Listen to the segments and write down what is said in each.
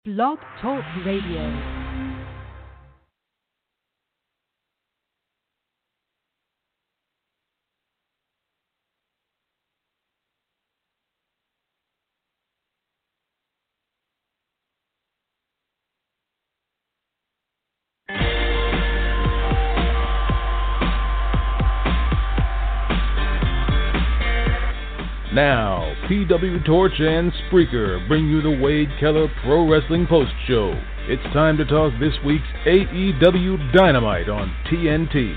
Blog Talk Radio. Now, PW Torch and Spreaker bring you the Wade Keller Pro Wrestling Post Show. It's time to talk this week's AEW Dynamite on TNT.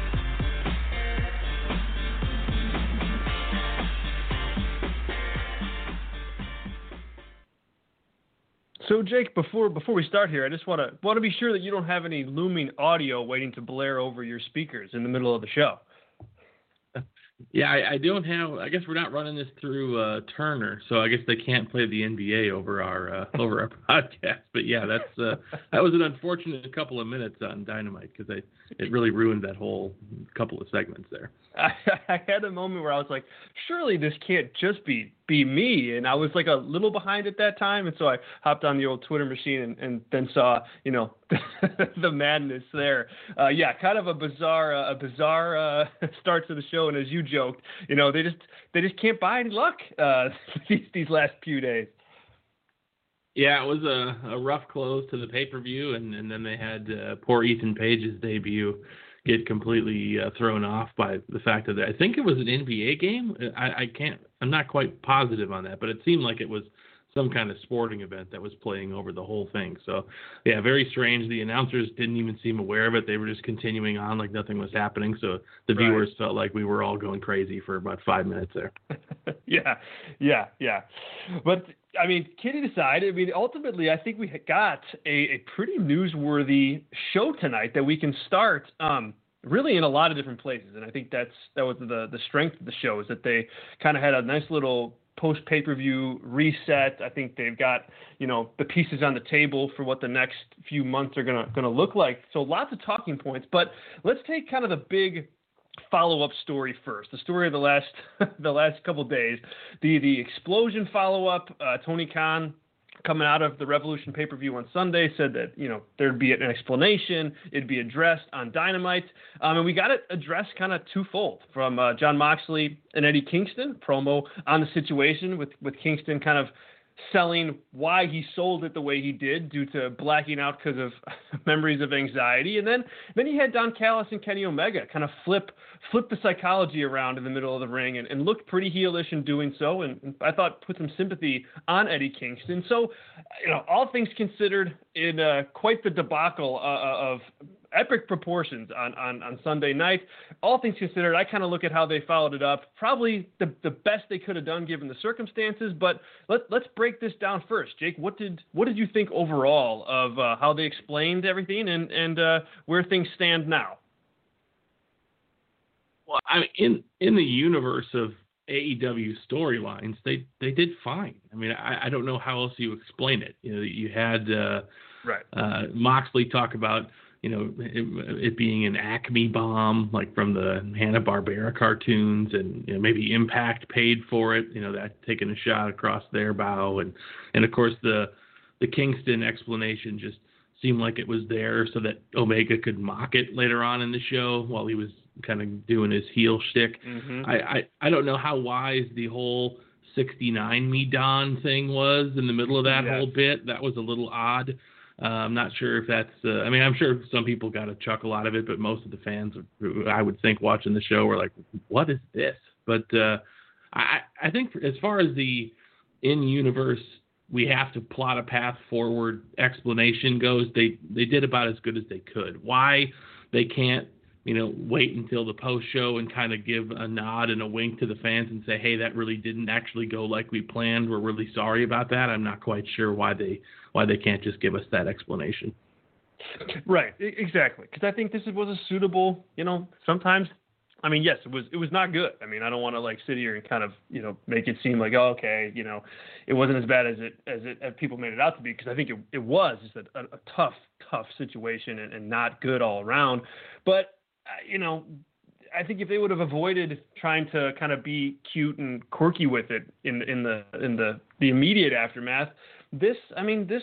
So, Jake, before we start here, I just want to be sure that you don't have any looming audio waiting to blare over your speakers in the middle of the show. Yeah, I don't have. I guess we're not running this through Turner, so I guess they can't play the NBA over our podcast. But yeah, that was an unfortunate couple of minutes on Dynamite because it really ruined that whole couple of segments there. I had a moment where I was like, surely this can't just be me, and I was like a little behind at that time, and so I hopped on the old Twitter machine and then saw the madness there. Yeah, kind of a bizarre start to the show, and as you joked, they just can't buy any luck these last few days. Yeah, it was a rough close to the pay-per-view, and then they had poor Ethan Page's debut get completely thrown off by the fact that I think it was an NBA game. I'm not quite positive on that, but it seemed like it was some kind of sporting event that was playing over the whole thing. So, yeah, very strange. The announcers didn't even seem aware of it. They were just continuing on like nothing was happening. So the viewers felt like we were all going crazy for about 5 minutes there. Yeah. But, I mean, kidding aside, ultimately, I think we got a pretty newsworthy show tonight that we can start really in a lot of different places. And I think that was the strength of the show, is that they kind of had a nice little post-pay-per-view reset. I think they've got, the pieces on the table for what the next few months are gonna look like. So lots of talking points. But let's take kind of the big follow-up story first. The story of the last couple of days. The Explosion follow-up. Tony Khan, coming out of the Revolution pay-per-view on Sunday, said that, there'd be an explanation. It'd be addressed on Dynamite. And we got it addressed kind of twofold from Jon Moxley and Eddie Kingston, promo on the situation with Kingston kind of selling why he sold it the way he did due to blacking out because of memories of anxiety. And then he had Don Callis and Kenny Omega kind of flip the psychology around in the middle of the ring and looked pretty heelish in doing so. And I thought put some sympathy on Eddie Kingston. So, all things considered, in quite the debacle of epic proportions on Sunday night. All things considered, I kind of look at how they followed it up. Probably the best they could have done given the circumstances. But let's break this down first. Jake, what did you think overall of how they explained everything and where things stand now? Well, I mean, in the universe of AEW storylines, they did fine. I mean, I don't know how else you explain it. You had Moxley talk about it being an Acme bomb, like from the Hanna-Barbera cartoons, and maybe Impact paid for it. That taking a shot across their bow, and of course the Kingston explanation just seemed like it was there so that Omega could mock it later on in the show while he was kind of doing his heel shtick. Mm-hmm. I don't know how wise the whole 69 Me Don thing was in the middle of that whole bit. That was a little odd. I'm not sure if that's. I'm sure some people got a chuckle out of it, but most of the fans, I would think, watching the show were like, "What is this?" But I think as far as the in-universe, we have to plot a path forward explanation goes, they did about as good as they could. Why they can't, wait until the post show and kind of give a nod and a wink to the fans and say, "Hey, that really didn't actually go like we planned. We're really sorry about that." I'm not quite sure why they can't just give us that explanation. Right, exactly. Because I think this was a suitable, sometimes, yes, it was not good. I don't want to sit here and kind of, make it seem like, oh, okay, it wasn't as bad as people made it out to be, because I think it was just a tough situation and not good all around. But, I think if they would have avoided trying to kind of be cute and quirky with it in the immediate aftermath, this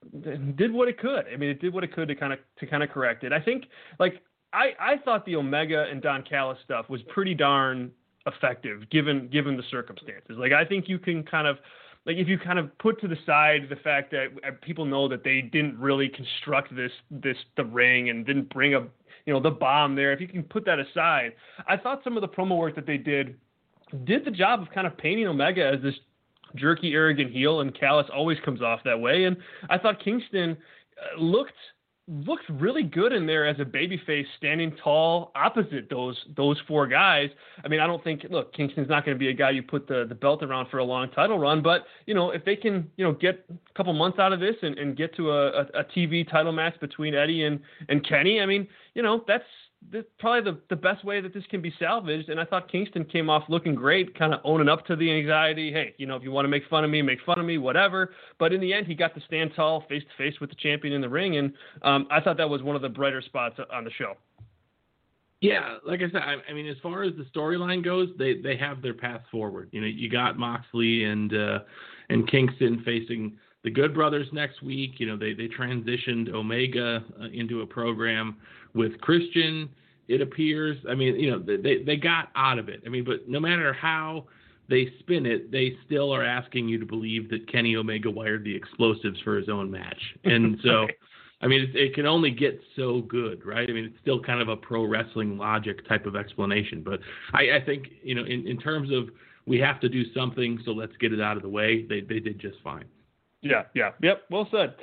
did what it could. I mean, it did what it could to kind of correct it. I think, like, I thought the Omega and Don Callis stuff was pretty darn effective given the circumstances. Like, I think you can kind of, like, if you kind of put to the side the fact that people know that they didn't really construct the ring and didn't bring a, the bomb there. If you can put that aside, I thought some of the promo work that they did the job of kind of painting Omega as this jerky, arrogant heel, and Callis always comes off that way. And I thought Kingston looked really good in there as a babyface, standing tall opposite those four guys. I mean, I don't think, look, Kingston's not going to be a guy you put the belt around for a long title run, but if they can get a couple months out of this and get to a TV title match between Eddie and Kenny, I mean, that's probably the best way that this can be salvaged. And I thought Kingston came off looking great, kind of owning up to the anxiety. Hey, if you want to make fun of me, whatever. But in the end, he got to stand tall face to face with the champion in the ring. And I thought that was one of the brighter spots on the show. Yeah, like I said, I mean, as far as the storyline goes, they have their path forward. You got Moxley and Kingston facing the Good Brothers next week. They transitioned Omega into a program with Christian, it appears. I mean, they got out of it. I mean, but no matter how they spin it, they still are asking you to believe that Kenny Omega wired the explosives for his own match. And so, I mean, it can only get so good, right? I mean, it's still kind of a pro wrestling logic type of explanation. But I think, in terms of we have to do something, so let's get it out of the way, they did just fine. Yeah. Yep. Well said.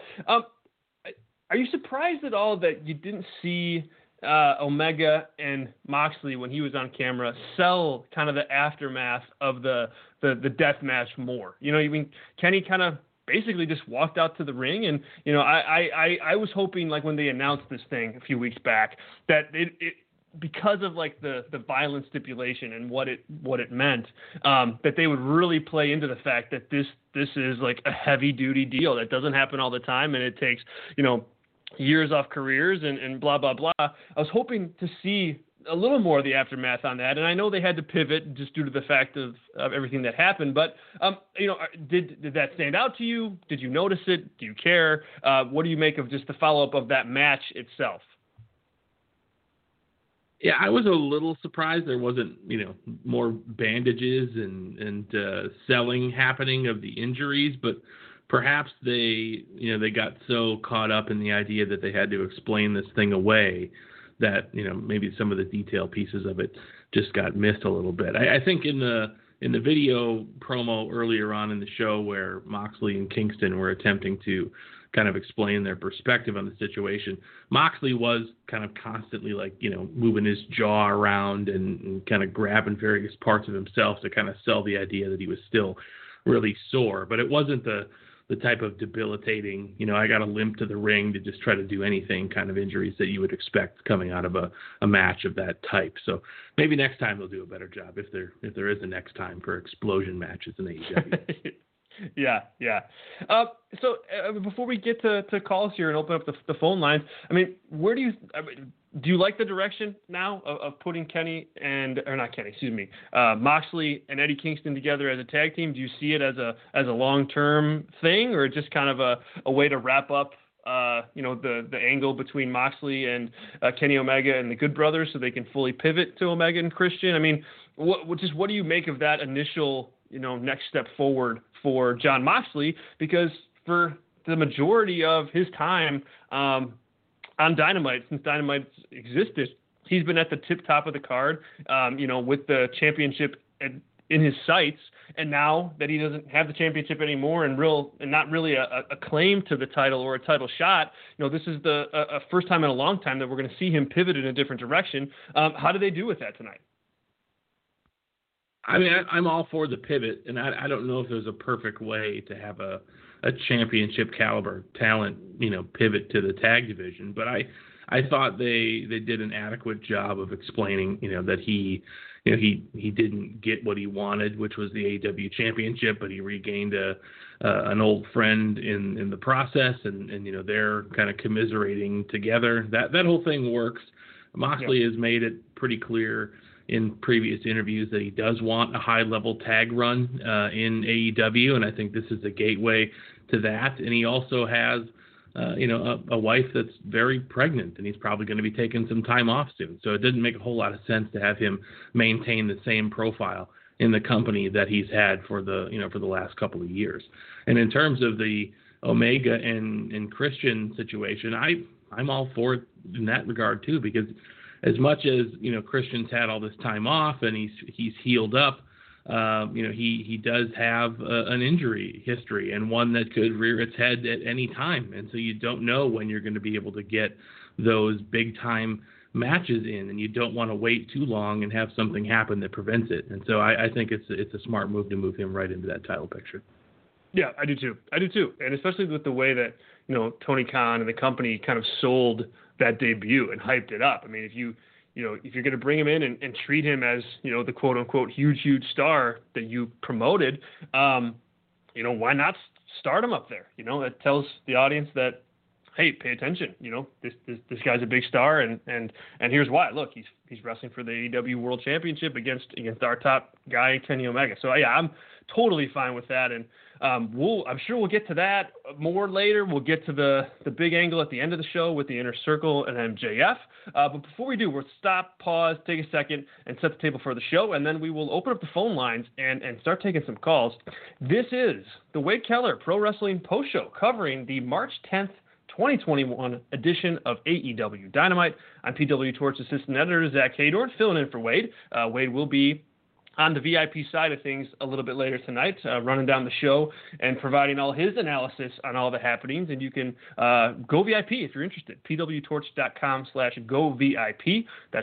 Are you surprised at all that you didn't see Omega and Moxley when he was on camera sell kind of the aftermath of the death match more? I mean, Kenny kind of basically just walked out to the ring, and I was hoping, like, when they announced this thing a few weeks back, that it because of, like, the violent stipulation and what it meant, that they would really play into the fact that this is like a heavy duty deal that doesn't happen all the time, and it takes years off careers and blah blah blah. I was hoping to see a little more of the aftermath on that, and I know they had to pivot just due to the fact of everything that happened. But did that stand out to you? Did you notice it? Do you care? What do you make of just the follow up of that match itself? Yeah, I was a little surprised there wasn't, more bandages and selling happening of the injuries, but perhaps they got so caught up in the idea that they had to explain this thing away that, maybe some of the detail pieces of it just got missed a little bit. I think in the video promo earlier on in the show where Moxley and Kingston were attempting to kind of explain their perspective on the situation, Moxley was kind of constantly, like, moving his jaw around and kind of grabbing various parts of himself to kind of sell the idea that he was still really sore. But it wasn't the type of debilitating, I got to limp to the ring to just try to do anything kind of injuries that you would expect coming out of a match of that type. So maybe next time they'll do a better job, if there is a next time for explosion matches in AEW. Yeah. So before we get to calls here and open up the phone lines, I mean, do you like the direction now of putting Moxley and Eddie Kingston together as a tag team? Do you see it as a long-term thing, or just kind of a way to wrap up the angle between Moxley and Kenny Omega and the Good Brothers so they can fully pivot to Omega and Christian? I mean, what do you make of that initial next step forward for Jon Moxley? Because for the majority of his time on Dynamite, since Dynamite existed, he's been at the top of the card, with the championship in his sights. And now that he doesn't have the championship anymore and not really a claim to the title or a title shot, this is the first time in a long time that we're going to see him pivot in a different direction. How do they do with that tonight? I mean, I'm all for the pivot, and I don't know if there's a perfect way to have a championship caliber talent, pivot to the tag division. But I thought they did an adequate job of explaining, that he didn't get what he wanted, which was the AEW championship, but he regained an old friend in the process, and they're kind of commiserating together. That whole thing works. Moxley has made it pretty clear in previous interviews that he does want a high-level tag run in AEW, and I think this is a gateway to that. And he also has a wife that's very pregnant, and he's probably going to be taking some time off soon. So it didn't make a whole lot of sense to have him maintain the same profile in the company that he's had for the last couple of years. And in terms of the Omega and Christian situation, I'm all for it in that regard too, because as much as Christian's had all this time off and he's healed up, he does have an injury history, and one that could rear its head at any time. And so you don't know when you're going to be able to get those big time matches in, and you don't want to wait too long and have something happen that prevents it. And so I think it's a smart move to move him right into that title picture. Yeah, I do too. And especially with the way that, Tony Khan and the company kind of sold that debut and hyped it up. I mean, if you're going to bring him in and treat him as, the quote unquote huge star that you promoted, why not start him up there? That tells the audience that, hey, pay attention. This guy's a big star, and here's why. Look, he's wrestling for the AEW World Championship against our top guy, Kenny Omega. So yeah, I'm totally fine with that, and I'm sure we'll get to that more later. We'll get to the big angle at the end of the show with the Inner Circle and MJF. But before we do, we'll stop, pause, take a second, and set the table for the show, and then we will open up the phone lines and start taking some calls. This is the Wade Keller Pro Wrestling Post Show covering the March 10th, 2021 edition of AEW Dynamite. I'm PW Torch Assistant Editor Zach Haydorn, filling in for Wade. Wade will be on the VIP side of things a little bit later tonight, running down the show and providing all his analysis on all the happenings. And you can go VIP if you're interested. pwtorch.com/govip. That's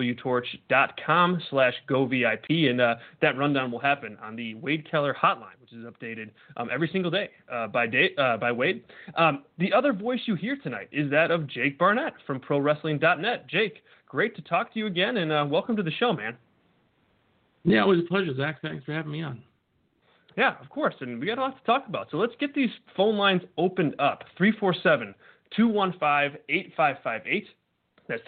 pwtorch.com/govip. And that rundown will happen on the Wade Keller hotline, which is updated every single day by Wade. The other voice you hear tonight is that of Jake Barnett from ProWrestling.net. Jake, great to talk to you again, and welcome to the show, man. Yeah, it was a pleasure, Zach. Thanks for having me on. Yeah, of course. And we got a lot to talk about. So let's get these phone lines opened up. 347-215-8558. That's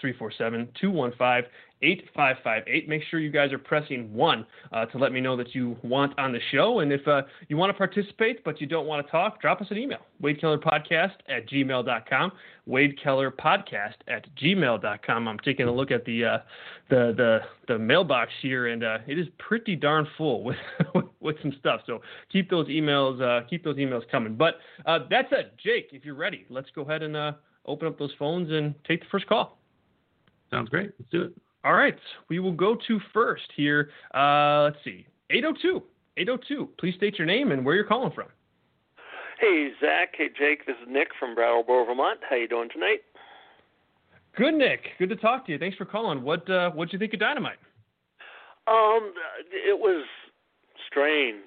347-215-8558. Make sure you guys are pressing 1 to let me know that you want on the show. And if you want to participate but you don't want to talk, drop us an email. WadeKellerPodcast@gmail.com. WadeKellerPodcast@gmail.com. I'm taking a look at the mailbox here, and it is pretty darn full with some stuff. So keep those emails coming. But that said, Jake, if you're ready, let's go ahead and open up those phones and take the first call. Sounds great. Let's do it. All right. We will go to first here. Let's see. 802. Please state your name and where you're calling from. Hey, Zach. Hey, Jake. This is Nick from Brattleboro, Vermont. How you doing tonight? Good, Nick. Good to talk to you. Thanks for calling. What'd you think of Dynamite? It was strange.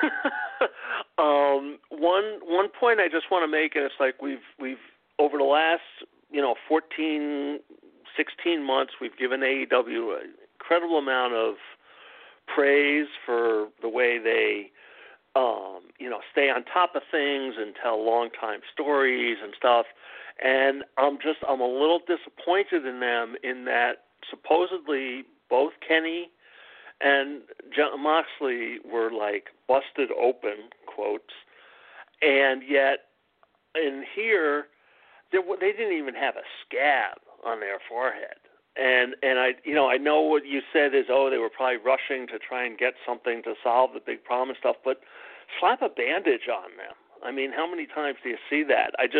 One point I just want to make, and it's like we've over the last 14, 16 months, we've given AEW an incredible amount of praise for the way they, stay on top of things and tell long-time stories and stuff. And I'm a little disappointed in them in that supposedly both Kenny and Jon Moxley were like busted open, quotes, and yet in here they didn't even have a scab on their forehead. And I know what you said is, they were probably rushing to try and get something to solve the big problem and stuff, but slap a bandage on them. I mean, how many times do you see that? It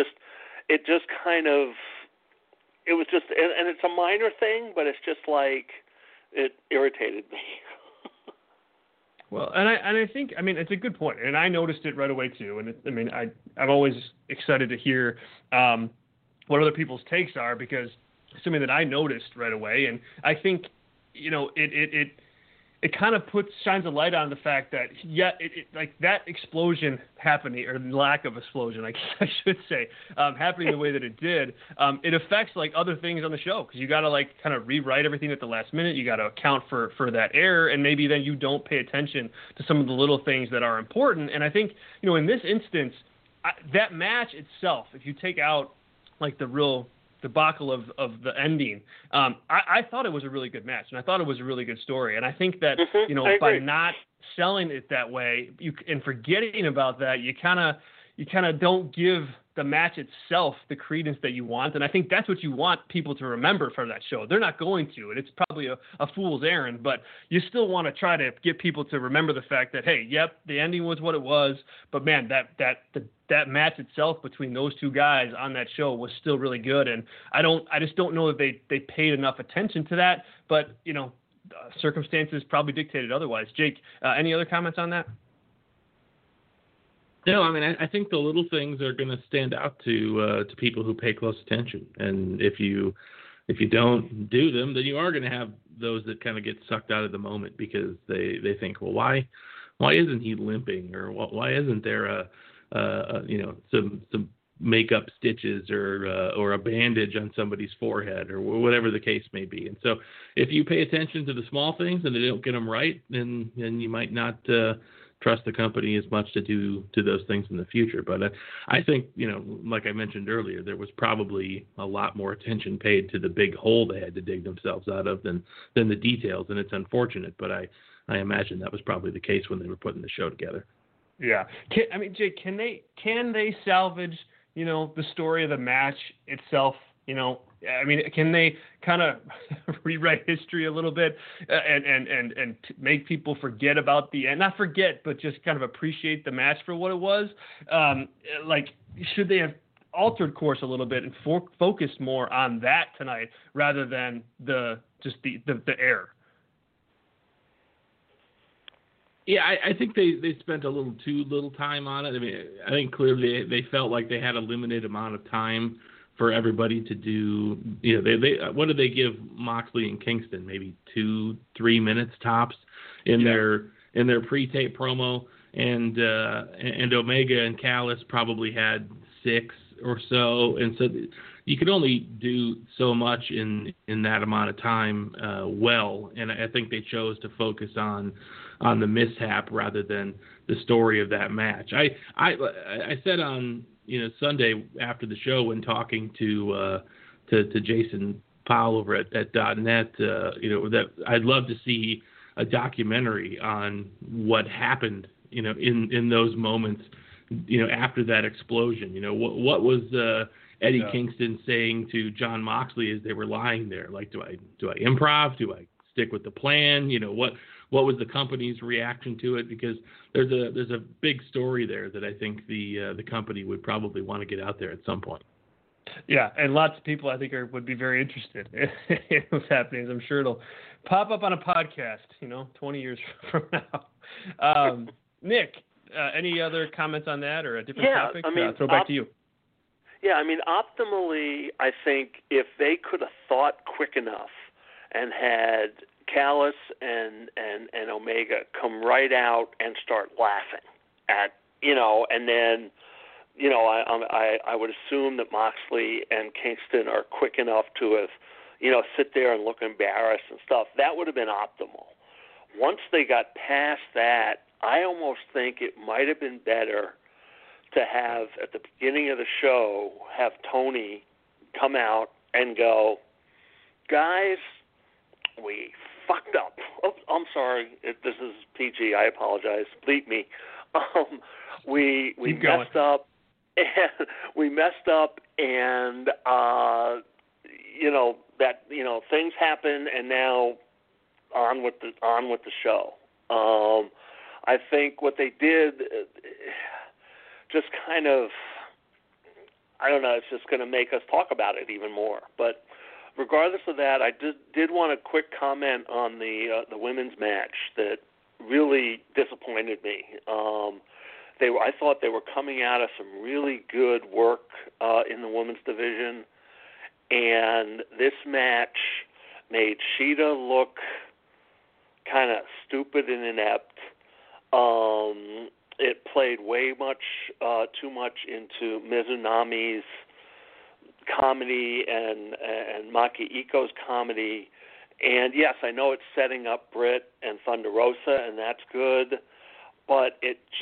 was just, and it's a minor thing, but it's just like, it irritated me. Well, and I think, it's a good point, and I noticed it right away too. And I'm always excited to hear what other people's takes are, because it's something that I noticed right away, and I think it kind of shines a light on the fact that like that explosion happening, or lack of explosion, I guess I should say, happening the way that it did, it affects like other things on the show, because you got to like kind of rewrite everything at the last minute. You got to account for that error, and maybe then you don't pay attention to some of the little things that are important. And I think in this instance, that match itself, if you take out like the real debacle of the ending, I thought it was a really good match, and I thought it was a really good story. And I think that by not selling it that way, and forgetting about that, you kind of you kind of don't give the match itself the credence that you want. And I think that's what you want people to remember from that show. They're not going to, and it's probably a fool's errand, but you still want to try to get people to remember the fact that, hey, yep, the ending was what it was, but man, that match itself between those two guys on that show was still really good. And I just don't know if they paid enough attention to that, but circumstances probably dictated otherwise. Jake, any other comments on that? No, I mean, I think the little things are going to stand out to people who pay close attention. And if you don't do them, then you are going to have those that kind of get sucked out of the moment because they think, well, why isn't he limping, or why isn't there some makeup stitches or a bandage on somebody's forehead or whatever the case may be. And so if you pay attention to the small things and they don't get them right, then you might not trust the company as much to do those things in the future. But I think, like I mentioned earlier, there was probably a lot more attention paid to the big hole they had to dig themselves out of than the details. And it's unfortunate, but I imagine that was probably the case when they were putting the show together. Yeah. Jake, can they salvage, the story of the match itself? Can they kind of rewrite history a little bit and make people forget about the end? Not forget, but just kind of appreciate the match for what it was. Should they have altered course a little bit and focused more on that tonight rather than the air? Yeah, I think they spent a little too little time on it. I mean, I think clearly they felt like they had a limited amount of time for everybody to do. They what did they give Moxley and Kingston? Maybe 2-3 minutes tops in their pre-tape promo, and Omega and Callis probably had 6 or so, and so you could only do so much in that amount of time. And I think they chose to focus on the mishap rather than the story of that match. I said on Sunday after the show when talking to Jason Powell over at .net, that I'd love to see a documentary on what happened, in those moments, after that explosion. What was Eddie Kingston saying to Jon Moxley as they were lying there? Like, do I improv? Do I stick with the plan? What was the company's reaction to it? Because there's a big story there that I think the company would probably want to get out there at some point. Yeah, and lots of people I think would be very interested in what's happening. I'm sure it'll pop up on a podcast, 20 years from now. Nick, any other comments on that or a different topic? Throw back to you. Yeah, optimally, I think if they could have thought quick enough and had Callis and Omega come right out and start laughing at, and then, I would assume that Moxley and Kingston are quick enough to have, sit there and look embarrassed and stuff. That would have been optimal. Once they got past that, I almost think it might have been better to have, at the beginning of the show, have Tony come out and go, guys, we fucked up. Oh, I'm sorry. This is PG. I apologize. Bleep me. We messed up. And we messed up, and things happen, and now on with the show. I think what they did just kind of, I don't know. It's just going to make us talk about it even more, but. Regardless of that, I did want a quick comment on the women's match that really disappointed me. I thought they were coming out of some really good work in the women's division, and this match made Shida look kind of stupid and inept. It played way too much into Mizunami's comedy and Maki Ito's comedy, and yes, I know it's setting up Britt and Thunder Rosa, and that's good, but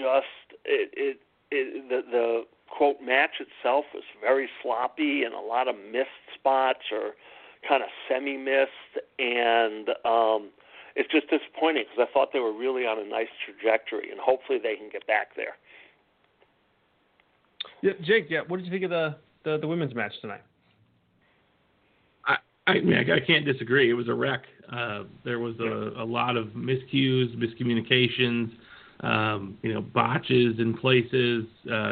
the quote match itself was very sloppy and a lot of missed spots or kind of semi-missed, and it's just disappointing because I thought they were really on a nice trajectory, and hopefully they can get back there. Yeah, Jake. Yeah, what did you think of the women's match tonight? I can't disagree. It was a wreck. There was a lot of miscues, miscommunications, botches in places.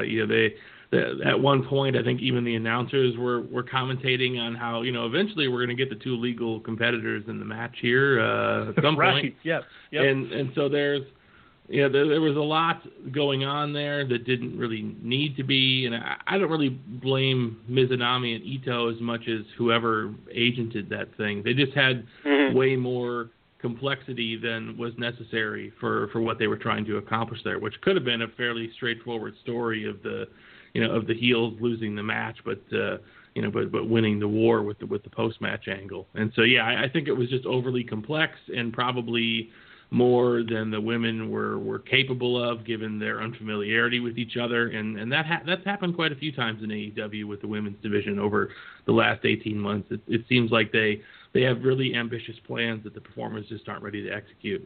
At one point, I think even the announcers were commentating on how, eventually we're going to get the two legal competitors in the match here at some point. Yep. And so there was a lot going on there that didn't really need to be, and I don't really blame Mizunami and Ito as much as whoever agented that thing. They just had way more complexity than was necessary for what they were trying to accomplish there, which could have been a fairly straightforward story of the heels losing the match, but winning the war with the post-match angle. And so, I think it was just overly complex and probably more than the women were capable of, given their unfamiliarity with each other. And that's happened quite a few times in AEW with the women's division over the last 18 months. It seems like they have really ambitious plans that the performers just aren't ready to execute.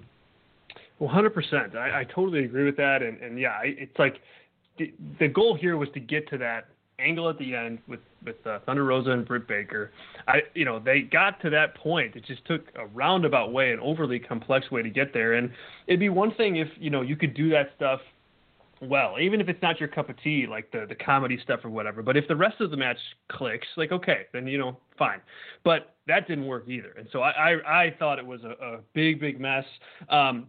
100%. I totally agree with that. And it's like the goal here was to get to that angle at the end with Thunder Rosa and Britt Baker. They got to that point. It just took a roundabout way, an overly complex way to get there. And it'd be one thing if, you could do that stuff well, even if it's not your cup of tea, like the comedy stuff or whatever. But if the rest of the match clicks, like, okay, then, fine. But that didn't work either. And so I thought it was a big mess. I'm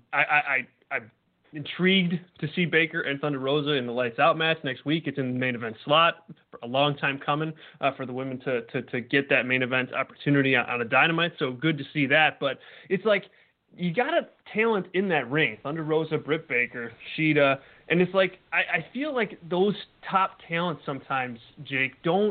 intrigued to see Baker and Thunder Rosa in the Lights Out match next week. It's in the main event slot. A long time coming for the women to get that main event opportunity on a Dynamite. So good to see that. But it's like you got a talent in that ring. Thunder Rosa, Britt Baker, Shida. And it's like I feel like those top talents sometimes, Jake,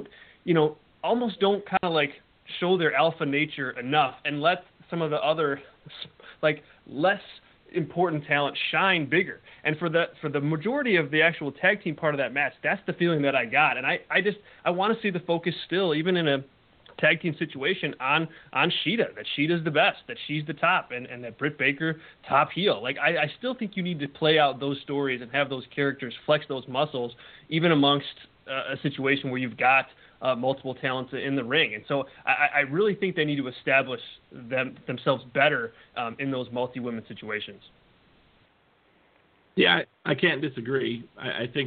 almost don't kind of like show their alpha nature enough and let some of the other like less important talent shine bigger. And for the majority of the actual tag team part of that match, that's the feeling that I got. And I want to see the focus still, even in a tag team situation, on Shida, that Shida's the best, that she's the top, and that Britt Baker top heel. Like I still think you need to play out those stories and have those characters flex those muscles, even amongst a situation where you've got multiple talents in the ring. And so I really think they need to establish themselves better in those multi-women situations. Yeah, I can't disagree. I think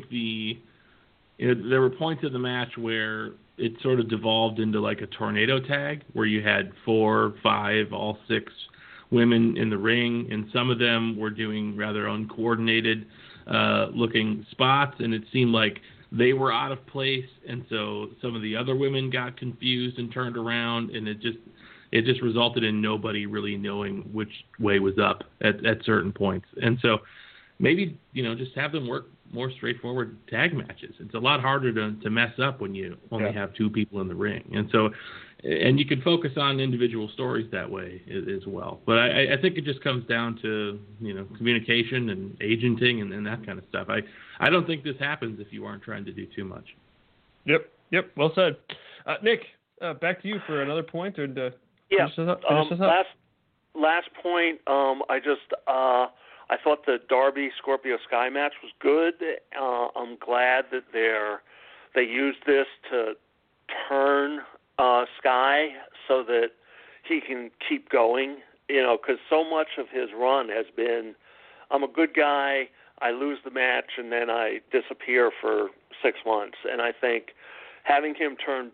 there were points in the match where it sort of devolved into like a tornado tag where you had 4, 5, all 6 women in the ring, and some of them were doing rather uncoordinated looking spots, and it seemed like they were out of place, and so some of the other women got confused and turned around, and it just resulted in nobody really knowing which way was up at certain points. And so maybe just have them work more straightforward tag matches. It's a lot harder to mess up when you only have 2 people in the ring, and you can focus on individual stories that way as well. But I think it just comes down to communication and agenting and that kind of stuff. I don't think this happens if you aren't trying to do too much. Yep. Well said. Nick, back to you for another point, or to finish this up? Last point. I thought the Darby Scorpio Sky match was good. I'm glad that they used this to turn Sky so that he can keep going. Because so much of his run has been, I'm a good guy, I lose the match, and then I disappear for 6 months. And I think having him turn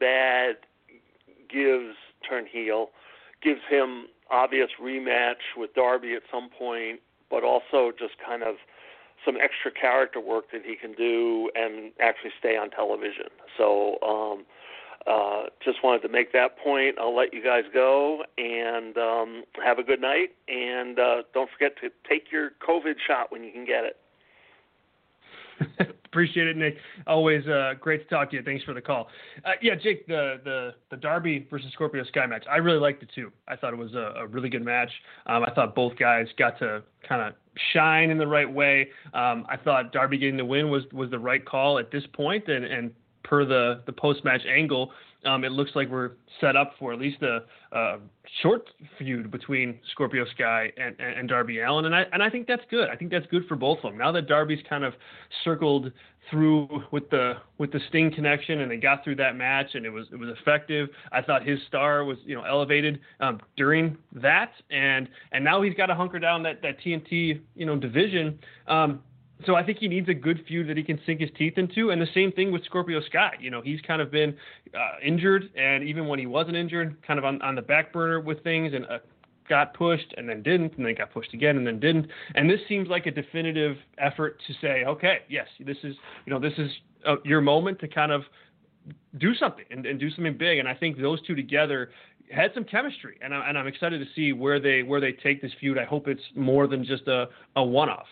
heel, gives him obvious rematch with Darby at some point, but also just kind of some extra character work that he can do and actually stay on television. So just wanted to make that point. I'll let you guys go, and have a good night. And don't forget to take your COVID shot when you can get it. Appreciate it, Nick. Always great to talk to you. Thanks for the call. Jake, the Darby versus Scorpio Sky match, I really liked it too. I thought it was a really good match. I thought both guys got to kind of shine in the right way. I thought Darby getting the win was the right call at this point, and per the post-match angle, it looks like we're set up for at least a short feud between Scorpio Sky and Darby Allin, and I think that's good. I think that's good for both of them. Now that Darby's kind of circled through with the Sting connection, and they got through that match, and it was effective. I thought his star was elevated during that, and now he's got to hunker down that TNT division. So I think he needs a good feud that he can sink his teeth into, and the same thing with Scorpio Sky. He's kind of been injured, and even when he wasn't injured, kind of on the back burner with things, and got pushed and then didn't, and then got pushed again and then didn't. And this seems like a definitive effort to say, okay, yes, this is your moment to kind of do something and do something big. And I think those two together had some chemistry, and I'm excited to see where they take this feud. I hope it's more than just a one-off.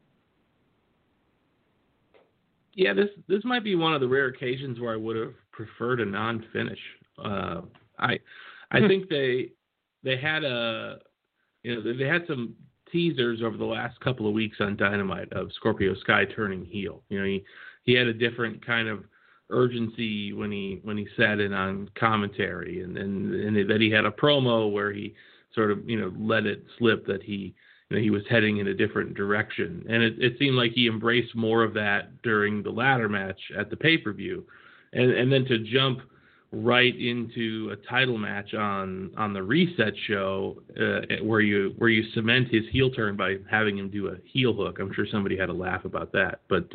Yeah, this might be one of the rare occasions where I would have preferred a non-finish. I think they had they had some teasers over the last couple of weeks on Dynamite of Scorpio Sky turning heel. He had a different kind of urgency when he sat in on commentary, and that he had a promo where he sort of let it slip that he was heading in a different direction. And it seemed like he embraced more of that during the ladder match at the pay-per-view. And then to jump right into a title match on the Reset show where you cement his heel turn by having him do a heel hook. I'm sure somebody had a laugh about that. But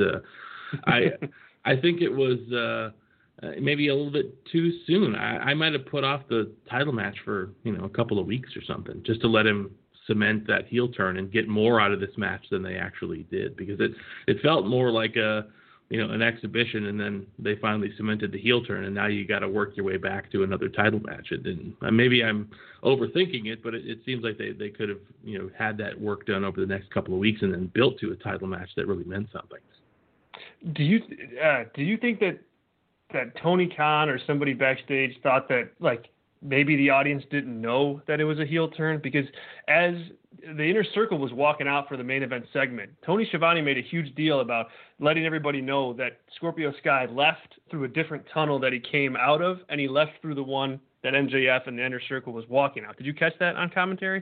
I think it was maybe a little bit too soon. I might have put off the title match for a couple of weeks or something, just to let him cement that heel turn and get more out of this match than they actually did, because it felt more like an exhibition, and then they finally cemented the heel turn, and now you got to work your way back to another title match. It didn't. Maybe I'm overthinking it, but it seems like they could have had that work done over the next couple of weeks and then built to a title match that really meant something. Do you think that Tony Khan or somebody backstage thought that maybe the audience didn't know that it was a heel turn? Because as the Inner Circle was walking out for the main event segment, Tony Schiavone made a huge deal about letting everybody know that Scorpio Sky left through a different tunnel that he came out of, and he left through the one that MJF and the Inner Circle was walking out. Did you catch that on commentary?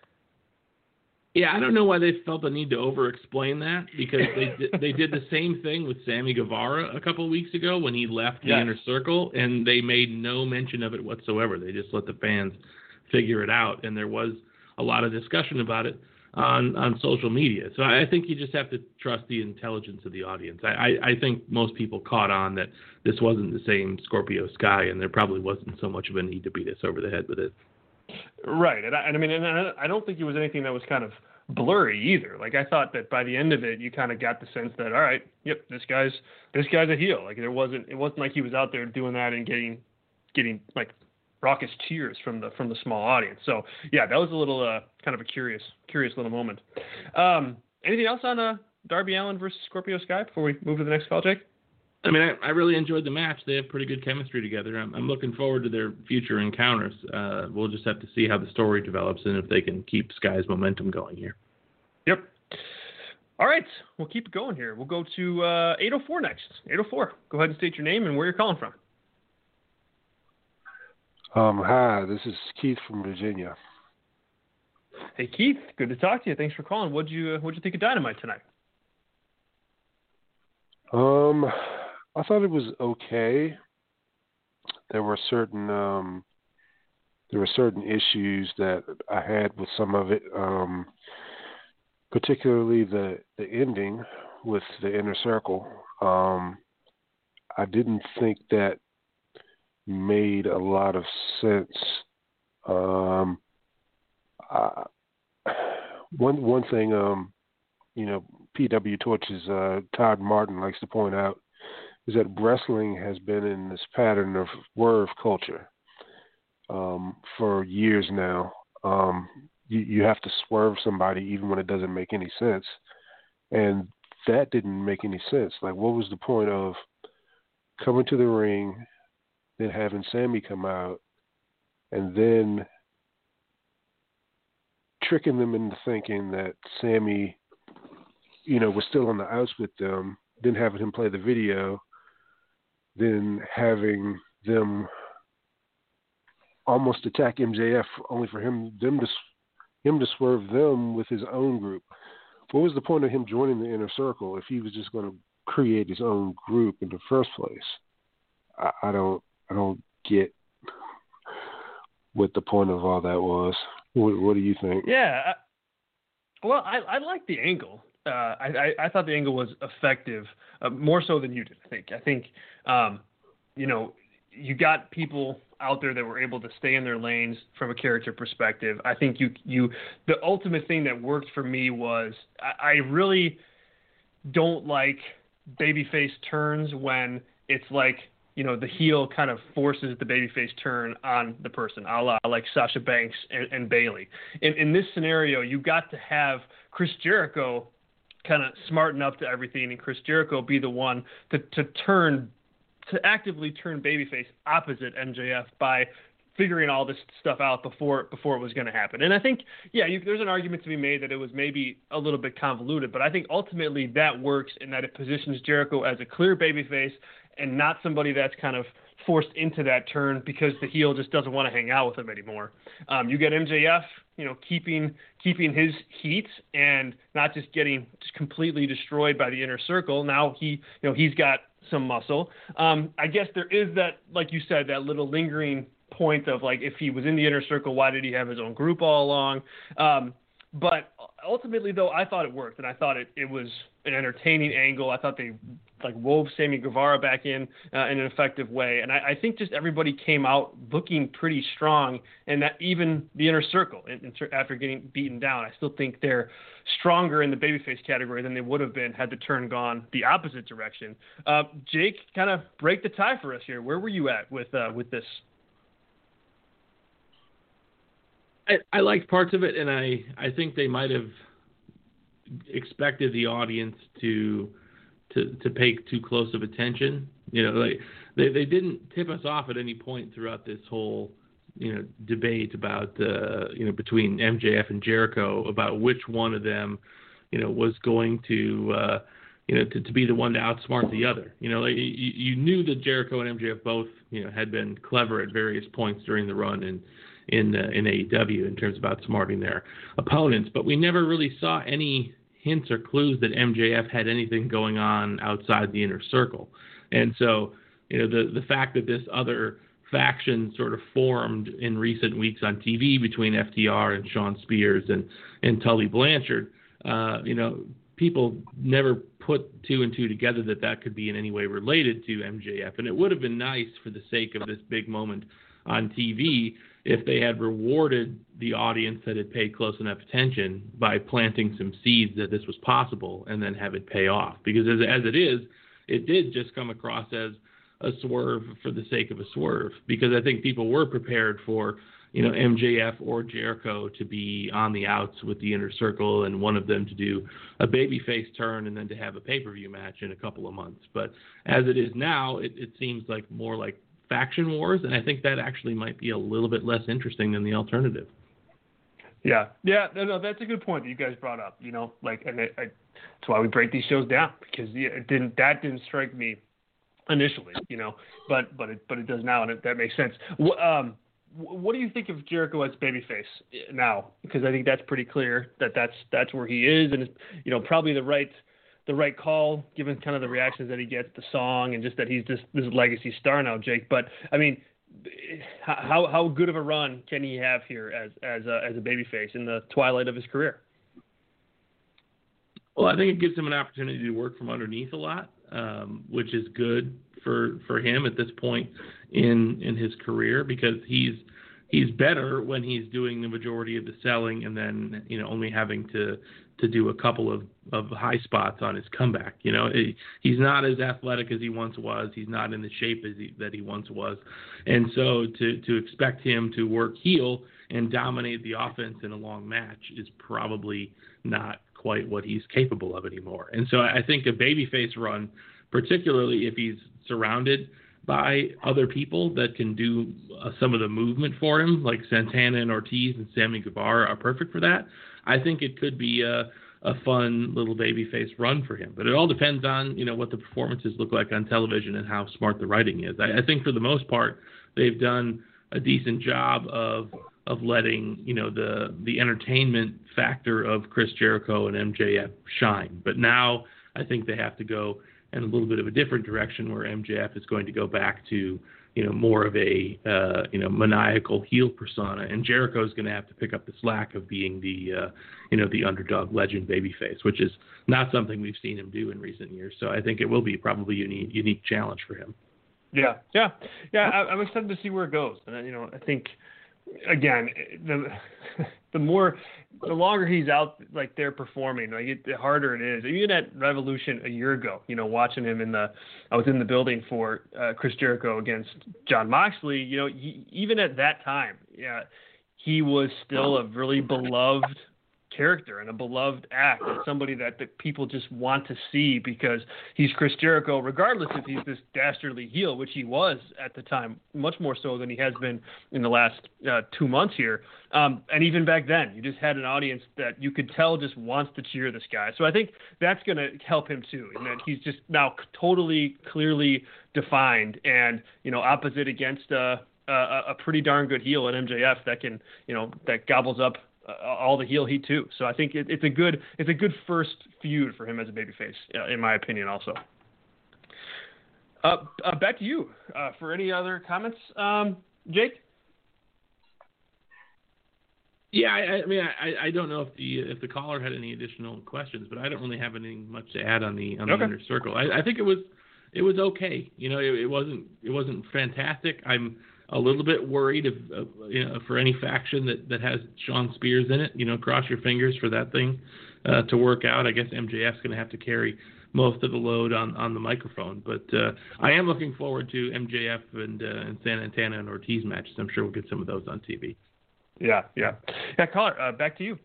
Yeah, I don't know why they felt the need to over-explain that, because they did the same thing with Sammy Guevara a couple of weeks ago when he left the Inner Circle, and they made no mention of it whatsoever. They just let the fans figure it out, and there was a lot of discussion about it on social media. So I think you just have to trust the intelligence of the audience. I think most people caught on that this wasn't the same Scorpio Sky, and there probably wasn't so much of a need to beat us over the head with it. Right, and I don't think it was anything that was kind of blurry either. I thought that by the end of it, you kind of got the sense that, all right, yep, this guy's a heel. It wasn't like he was out there doing that and getting raucous cheers from the small audience. So yeah, that was a little kind of a curious little moment. Anything else on Darby Allin versus Scorpio Sky before we move to the next call, Jake? I mean, I really enjoyed the match. They have pretty good chemistry together. I'm looking forward to their future encounters. We'll just have to see how the story develops and if they can keep Sky's momentum going here. Yep. All right. We'll keep it going here. We'll go to 804 next. 804. Go ahead and state your name and where you're calling from. Hi, this is Keith from Virginia. Hey, Keith. Good to talk to you. Thanks for calling. What'd you think of Dynamite tonight? I thought it was okay. There were certain issues that I had with some of it, particularly the ending with the Inner Circle. I didn't think that made a lot of sense. One thing, PW Torch's Todd Martin likes to point out is that wrestling has been in this pattern of swerve culture for years now. You have to swerve somebody even when it doesn't make any sense. And that didn't make any sense. What was the point of coming to the ring, then having Sammy come out, and then tricking them into thinking that Sammy, was still on the outs with them, then having him play the video, than having them almost attack MJF only for him to swerve them with his own group. What was the point of him joining the Inner Circle if he was just going to create his own group in the first place? I don't get what the point of all that was. What do you think? Yeah, well, I like the angle. I thought the angle was effective, more so than you did. I think you got people out there that were able to stay in their lanes from a character perspective. I think the ultimate thing that worked for me was I really don't like babyface turns when it's like, the heel kind of forces the babyface turn on the person, a la like Sasha Banks and Bayley. In this scenario, you got to have Chris Jericho kind of smarten up to everything, and Chris Jericho be the one to actively turn babyface opposite MJF by figuring all this stuff out before it was going to happen. And I think, there's an argument to be made that it was maybe a little bit convoluted, but I think ultimately that works in that it positions Jericho as a clear babyface and not somebody that's kind of forced into that turn because the heel just doesn't want to hang out with him anymore. You get MJF, keeping his heat and not just getting just completely destroyed by the Inner Circle. Now he's got some muscle. I guess there is that, like you said, that little lingering point of like, if he was in the Inner Circle, why did he have his own group all along? But ultimately, though, I thought it worked, and I thought it was an entertaining angle. I thought they wove Sammy Guevara back in an effective way, and I think just everybody came out looking pretty strong, and that even the Inner Circle, after getting beaten down, I still think they're stronger in the babyface category than they would have been had the turn gone the opposite direction. Jake, kind of break the tie for us here. Where were you at with this? I liked parts of it, and I think they might have expected the audience to pay too close of attention. They didn't tip us off at any point throughout this whole debate about between MJF and Jericho about which one of them was going to be the one to outsmart the other. You knew that Jericho and MJF both had been clever at various points during the run in AEW in terms of outsmarting their opponents, but we never really saw any hints or clues that MJF had anything going on outside the Inner Circle. And so, the fact that this other faction sort of formed in recent weeks on TV between FTR and Sean Spears and Tully Blanchard, people never put two and two together that could be in any way related to MJF. And it would have been nice, for the sake of this big moment on TV, if they had rewarded the audience that had paid close enough attention by planting some seeds that this was possible and then have it pay off. Because as it is, it did just come across as a swerve for the sake of a swerve. Because I think people were prepared for, MJF or Jericho to be on the outs with the Inner Circle and one of them to do a babyface turn and then to have a pay-per-view match in a couple of months. But as it is now, it seems like more like faction wars, and I think that actually might be a little bit less interesting than the alternative. Yeah, no, that's a good point that you guys brought up. That's why we break these shows down, because that didn't strike me initially, but it does now, and that makes sense. What do you think of Jericho as babyface now? Because I think that's pretty clear that's where he is, and it's, probably the right call, given kind of the reactions that he gets, the song, and just that he's just this legacy star now, Jake. But I mean, how good of a run can he have here as a babyface in the twilight of his career? Well, I think it gives him an opportunity to work from underneath a lot, which is good for him at this point in his career, because he's better when he's doing the majority of the selling and then only having to do a couple of high spots on his comeback. He's not as athletic as he once was. He's not in the shape that he once was. And so to expect him to work heel and dominate the offense in a long match is probably not quite what he's capable of anymore. And so I think a babyface run, particularly if he's surrounded by other people that can do some of the movement for him, like Santana and Ortiz and Sammy Guevara are perfect for that. I think it could be a fun little babyface run for him. But it all depends on, what the performances look like on television and how smart the writing is. I think for the most part, they've done a decent job of letting, the entertainment factor of Chris Jericho and MJF shine. But now I think they have to go in a little bit of a different direction where MJF is going to go back to, more of a, maniacal heel persona. And Jericho is going to have to pick up the slack of being the, the underdog legend babyface, which is not something we've seen him do in recent years. So I think it will be probably a unique challenge for him. Yeah. I'm excited to see where it goes. And, I think, again, the longer he's out, like, they're performing, like, the harder it is. Even at Revolution a year ago, watching him I was in the building for Chris Jericho against Jon Moxley. Even at that time, he was still a really beloved character and a beloved act, and somebody that people just want to see because he's Chris Jericho, regardless if he's this dastardly heel, which he was at the time, much more so than he has been in the last 2 months here. And even back then, you just had an audience that you could tell just wants to cheer this guy. So I think that's going to help him too, and that he's just now totally clearly defined and, opposite against a pretty darn good heel at MJF that can, that gobbles up all the heel heat too. So I think it's a good first feud for him as a babyface, in my opinion. Also, back to you for any other comments, Jake. Yeah, I don't know if the caller had any additional questions, but I don't really have anything much to add on the Inner Circle. I think it was okay. It wasn't fantastic. I'm a little bit worried for any faction that has Shawn Spears in it. Cross your fingers for that thing to work out. I guess MJF's going to have to carry most of the load on the microphone. But I am looking forward to MJF and Santana and Ortiz matches. I'm sure we'll get some of those on TV. Yeah. Caller, back to you.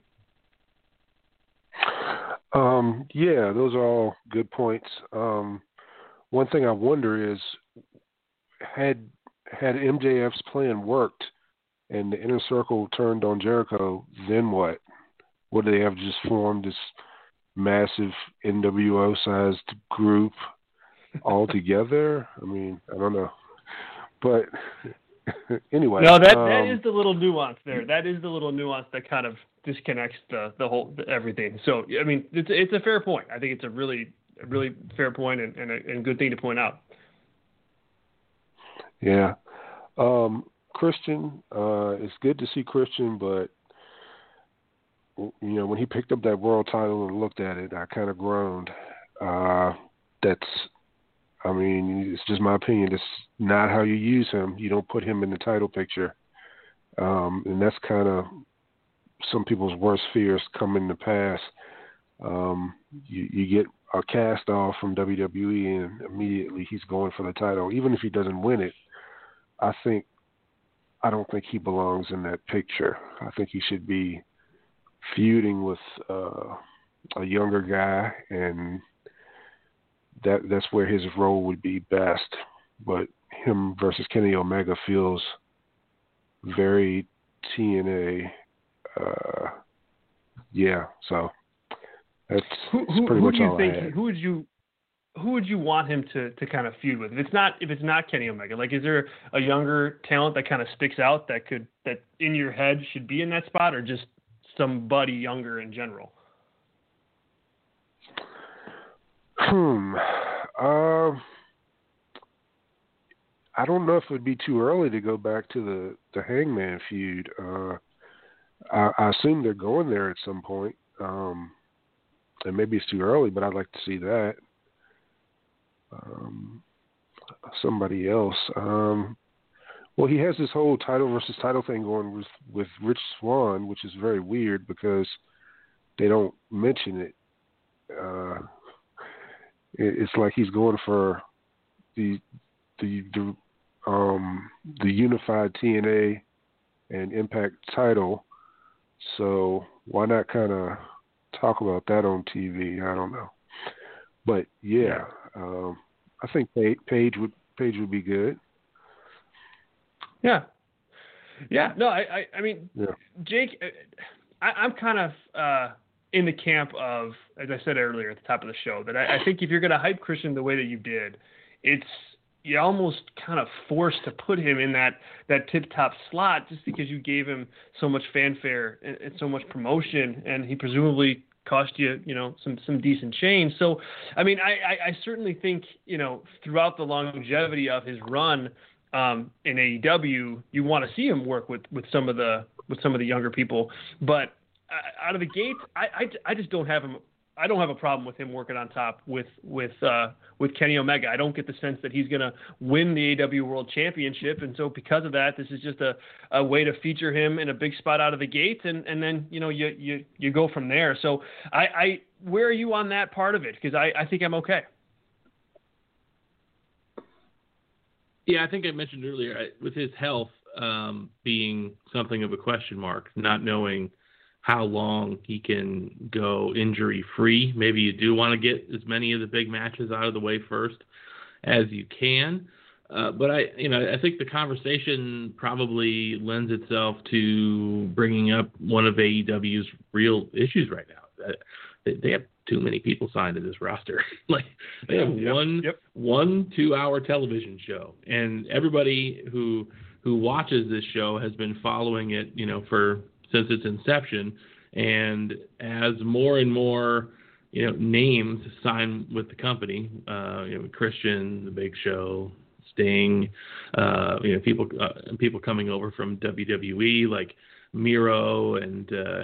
Those are all good points. One thing I wonder is, had MJF's plan worked and the Inner Circle turned on Jericho, then what? Would they have just formed this massive NWO-sized group altogether? I mean, I don't know. But anyway. No, that is the little nuance there. That is the little nuance that kind of disconnects the whole everything. So, I mean, it's a fair point. I think it's a really fair point and a good thing to point out. Yeah. Christian, it's good to see Christian, but, when he picked up that world title and looked at it, I kind of groaned. It's just my opinion. It's not how you use him. You don't put him in the title picture. And that's kind of some people's worst fears coming to pass. You get a cast off from WWE and immediately he's going for the title. Even if he doesn't win it, I don't think he belongs in that picture. I think he should be feuding with a younger guy, and that's where his role would be best. But him versus Kenny Omega feels very TNA. So that's pretty much all I had. Who would you want him to kind of feud with? If it's not Kenny Omega, like, is there a younger talent that kind of sticks out that in your head should be in that spot, or just somebody younger in general? I don't know if it would be too early to go back to the Hangman feud. I assume they're going there at some point. And maybe it's too early, but I'd like to see that. Somebody else. Well, he has this whole title versus title thing going with Rich Swann, which is very weird because they don't mention it. It's like he's going for the unified TNA and Impact title. So why not kind of talk about that on TV? I don't know. But yeah. I think Paige would be good. Yeah. No, I mean, yeah. Jake, I'm kind of in the camp of, as I said earlier at the top of the show, that I think if you're going to hype Christian the way that you did, you're almost kind of forced to put him in that tip-top slot just because you gave him so much fanfare and so much promotion, and he presumably cost you, some decent change. So, I mean, I certainly think, throughout the longevity of his run in AEW, you want to see him work with some of the younger people. But out of the gate, I just don't have him. I don't have a problem with him working on top with Kenny Omega. I don't get the sense that he's going to win the AEW World Championship, and so because of that, this is just a way to feature him in a big spot out of the gate, and then you go from there. So where are you on that part of it? Because I think I'm okay. Yeah, I think I mentioned earlier with his health being something of a question mark, not knowing how long he can go injury-free. Maybe you do want to get as many of the big matches out of the way first as you can. But I think the conversation probably lends itself to bringing up one of AEW's real issues right now. They have too many people signed to this roster. They have one 2-hour television show, and everybody who watches this show has been following it, since its inception, and as more and more, names sign with the company, Christian, The Big Show, Sting, people coming over from WWE like Miro and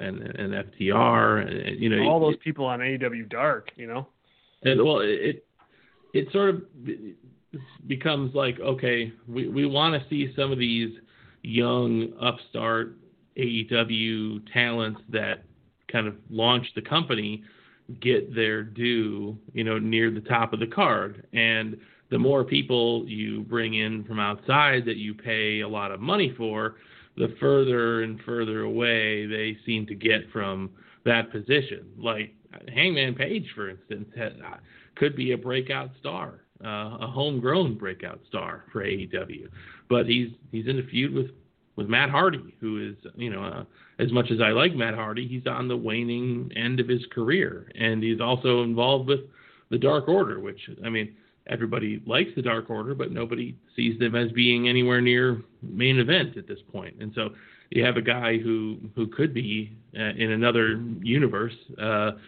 FTR, and all those people on AEW Dark, And well, it sort of becomes like, okay, we want to see some of these young upstart AEW talents that kind of launched the company get their due, near the top of the card. And the more people you bring in from outside that you pay a lot of money for, the further and further away they seem to get from that position. Like Hangman Page, for instance, could be a breakout star, a homegrown breakout star for AEW. But he's in a feud with Matt Hardy, who is, as much as I like Matt Hardy, he's on the waning end of his career. And he's also involved with the Dark Order, which, everybody likes the Dark Order, but nobody sees them as being anywhere near main event at this point. And so you have a guy who could be in another universe, have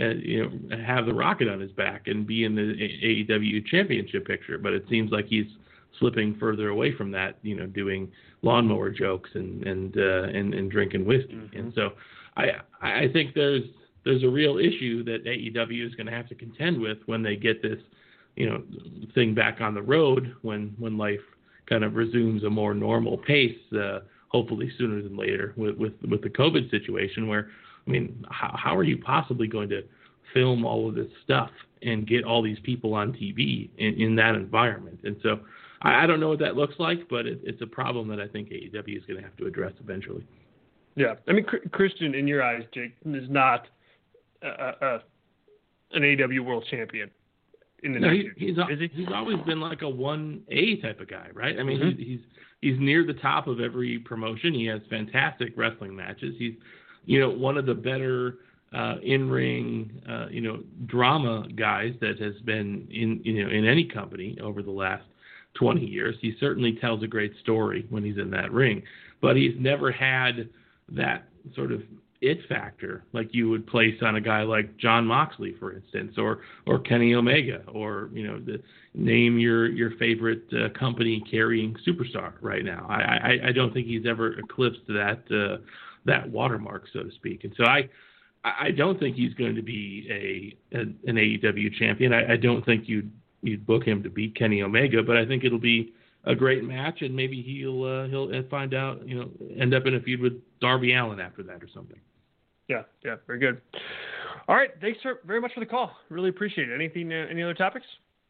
the rocket on his back and be in the AEW championship picture. But it seems like he's slipping further away from that, doing lawnmower jokes and drinking whiskey. Mm-hmm. And so I think there's a real issue that AEW is going to have to contend with when they get this, thing back on the road, when life kind of resumes a more normal pace, hopefully sooner than later with the COVID situation, where, how are you possibly going to film all of this stuff and get all these people on TV in that environment? And so I don't know what that looks like, but it's a problem that I think AEW is going to have to address eventually. Yeah. Christian, in your eyes, Jake, is not an AEW world champion in the next year. He's always been like a 1A type of guy, right? Mm-hmm. He's near the top of every promotion. He has fantastic wrestling matches. He's, one of the better in-ring, drama guys that has been in any company over the last 20 years. He certainly tells a great story when he's in that ring, but he's never had that sort of it factor like you would place on a guy like Jon Moxley, for instance, or Kenny Omega, or name your favorite company carrying superstar right now. I don't think he's ever eclipsed that watermark, so to speak. And so I don't think he's going to be an AEW champion. I don't think you'd book him to beat Kenny Omega, but I think it'll be a great match, and maybe he'll find out, end up in a feud with Darby Allin after that or something. Yeah, very good. All right, thanks very much for the call. Really appreciate it. Any other topics?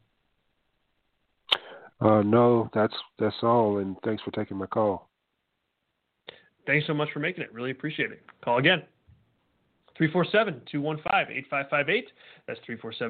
No, that's all, and thanks for taking my call. Thanks so much for making it. Really appreciate it. Call again. 347-215-8558. That's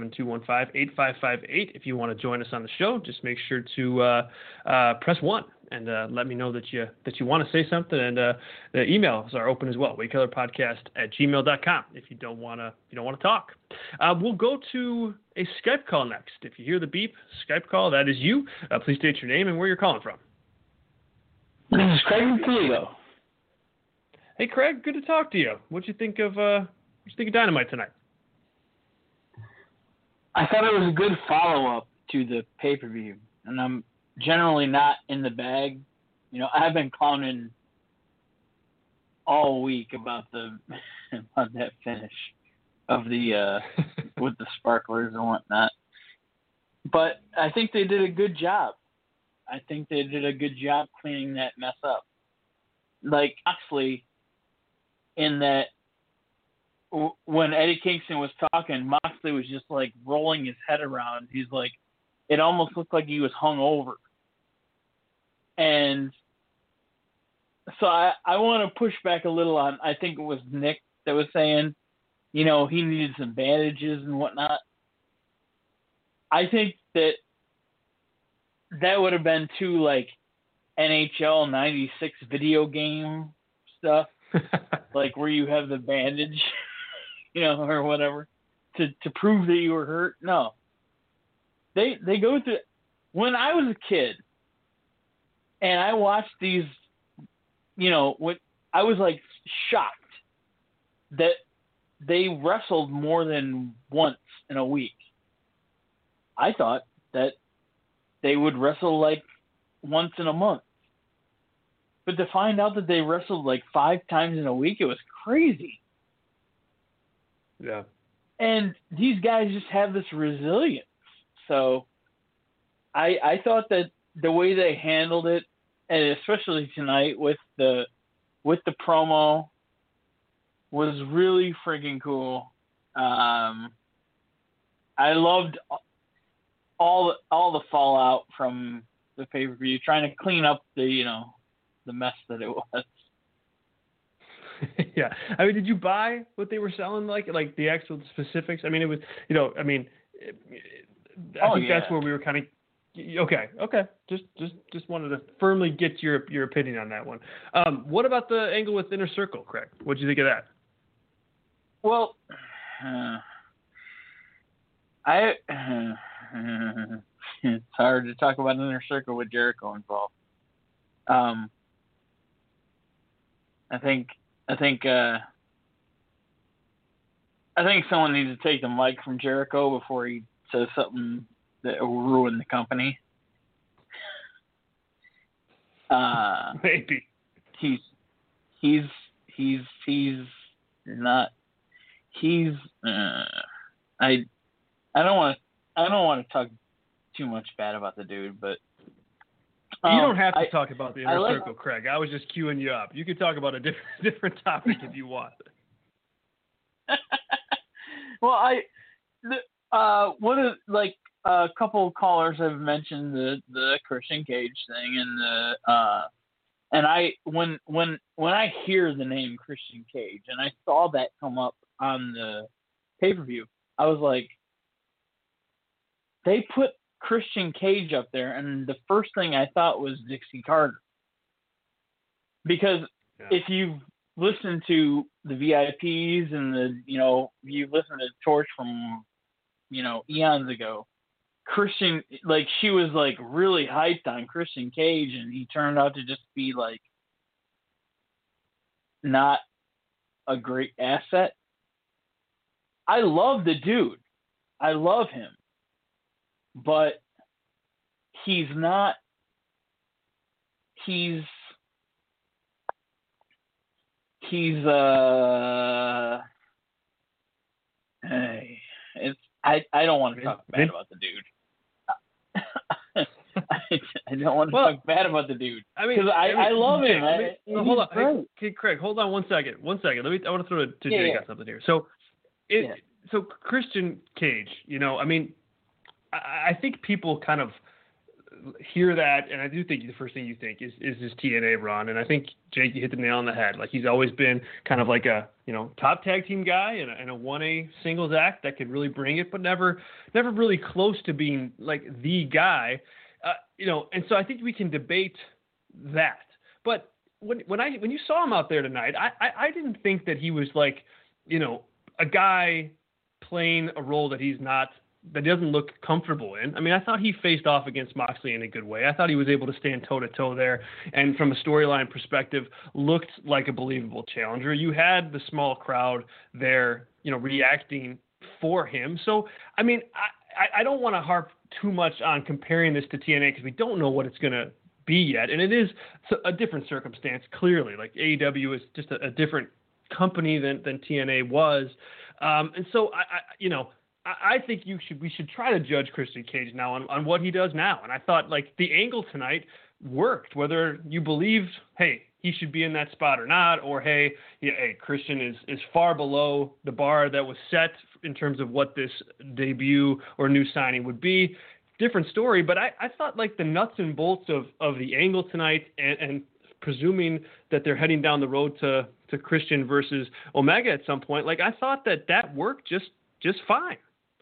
347-215-8558. If you want to join us on the show, just make sure to press 1 and let me know that you want to say something. And the emails are open as well. WadeKellerPodcast@gmail.com. If you don't want to talk, we'll go to a Skype call next. If you hear the beep, Skype call, that is you. Please state your name and where you're calling from. This is Craig from Toledo. Hey, Craig, good to talk to you. What'd you think of Dynamite tonight? I thought it was a good follow-up to the pay-per-view, and I'm generally not in the bag. I've been clowning all week about that finish of the with the sparklers and whatnot. But I think they did a good job. I think they did a good job cleaning that mess up. Like Moxley, in that when Eddie Kingston was talking, Moxley was just like rolling his head around. He's like, it almost looked like he was hung over. And so I want to push back a little on, I think it was Nick that was saying, he needed some bandages and whatnot. I think that would have been too like NHL 96 video game stuff, like where you have the bandage, or whatever, to prove that you were hurt. No. They go through. When I was a kid and I watched these, what I was like shocked that they wrestled more than once in a week. I thought that they would wrestle like once in a month. But to find out that they wrestled like 5 times in a week, it was crazy. Yeah. And these guys just have this resilience. So I thought that the way they handled it, and especially tonight with the promo, was really freaking cool. I loved all the fallout from the pay-per-view, trying to clean up the mess that it was. Yeah. I mean, did you buy what they were selling, like the actual specifics? I mean, it was, I think that's where we were kind of, okay. Just wanted to firmly get your opinion on that one. What about the angle with Inner Circle, Craig? What'd you think of that? Well, it's hard to talk about Inner Circle with Jericho involved. I think someone needs to take the mic from Jericho before he says something that will ruin the company. Maybe he's not. I don't want to talk too much bad about the dude, but you don't have to talk about the Inner Circle, Craig. I was just queuing you up. You could talk about a different topic if you want. Well, a couple of callers have mentioned the Christian Cage thing, and when I hear the name Christian Cage and I saw that come up on the pay-per-view, I was like, they put Christian Cage up there, and the first thing I thought was Dixie Carter. Because if you've listened to the VIPs and you've listened to Torch from, eons ago, Christian, like, she was like really hyped on Christian Cage, and he turned out to just be like not a great asset. I love the dude. I love him. But he's not. He's. I don't want to talk bad about the dude. I don't want to talk bad about the dude. Because I love him. Hold on, hey, Craig. Hold on 1 second. 1 second. I want to throw to Jake on something here. So, so Christian Cage. I think people kind of hear that, and I do think the first thing you think is his TNA run, and I think Jake, you hit the nail on the head. Like, he's always been kind of like a top tag team guy and a 1A singles act that could really bring it, but never really close to being like the guy, and so I think we can debate that. But when you saw him out there tonight, I didn't think that he was like, a guy playing a role that he's not, that doesn't look comfortable in. I mean, I thought he faced off against Moxley in a good way. I thought he was able to stand toe-to-toe there, and from a storyline perspective, looked like a believable challenger. You had the small crowd there, reacting for him. So, I mean, I don't want to harp too much on comparing this to TNA because we don't know what it's going to be yet, and it is a different circumstance, clearly. Like, AEW is just a different company than TNA was. And so, I think we should try to judge Christian Cage now on what he does now. And I thought, like, the angle tonight worked, whether you believe, hey, he should be in that spot or not, or hey, Christian is far below the bar that was set in terms of what this debut or new signing would be. Different story, but I thought, like, the nuts and bolts of the angle tonight, and presuming that they're heading down the road to Christian versus Omega at some point, like, I thought that worked just fine.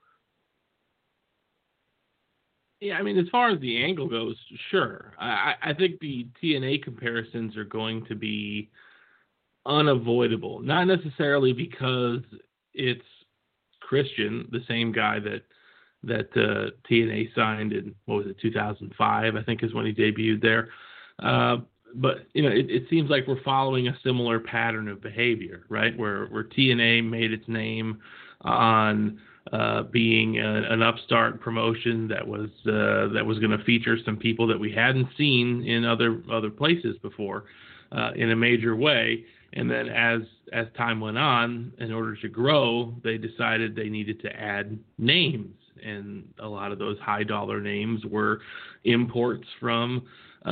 Yeah, I mean, as far as the angle goes, sure. I think the TNA comparisons are going to be unavoidable. Not necessarily because it's Christian, the same guy that TNA signed in, 2005, I think is when he debuted there. But, it seems like we're following a similar pattern of behavior, right? Where TNA made its name on being an upstart promotion that was going to feature some people that we hadn't seen in other places before in a major way. And then as time went on, in order to grow, they decided they needed to add names, and a lot of those high dollar names were imports from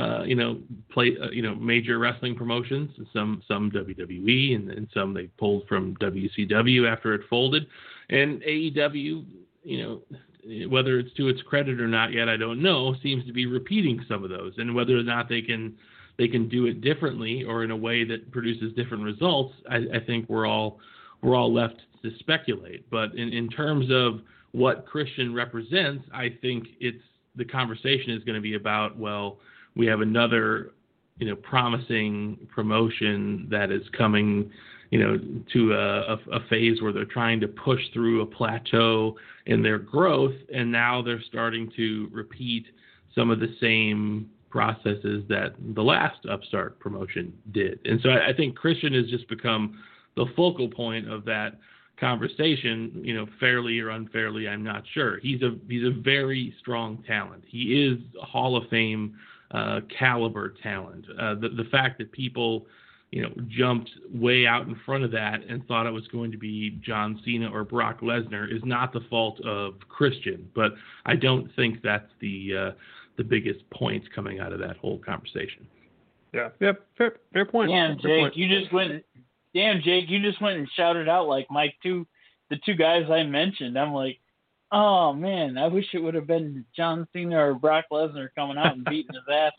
major wrestling promotions, some WWE, and some they pulled from WCW after it folded. And AEW, whether it's to its credit or not yet, I don't know, seems to be repeating some of those. And whether or not they can do it differently or in a way that produces different results, I think we're all left to speculate. But in terms of what Christian represents, I think the conversation is going to be about, well, we have another, promising promotion that is coming, to a phase where they're trying to push through a plateau in their growth, and now they're starting to repeat some of the same processes that the last upstart promotion did. And so I think Christian has just become the focal point of that conversation, fairly or unfairly, I'm not sure. He's a very strong talent. He is a Hall of Fame caliber talent. The fact that people, jumped way out in front of that and thought it was going to be John Cena or Brock Lesnar is not the fault of Christian, but I don't think that's the biggest point coming out of that whole conversation. Yeah. Yep. Fair point. Damn, Jake, you just went and shouted out like the two guys I mentioned. I'm like, oh man, I wish it would have been John Cena or Brock Lesnar coming out and beating his ass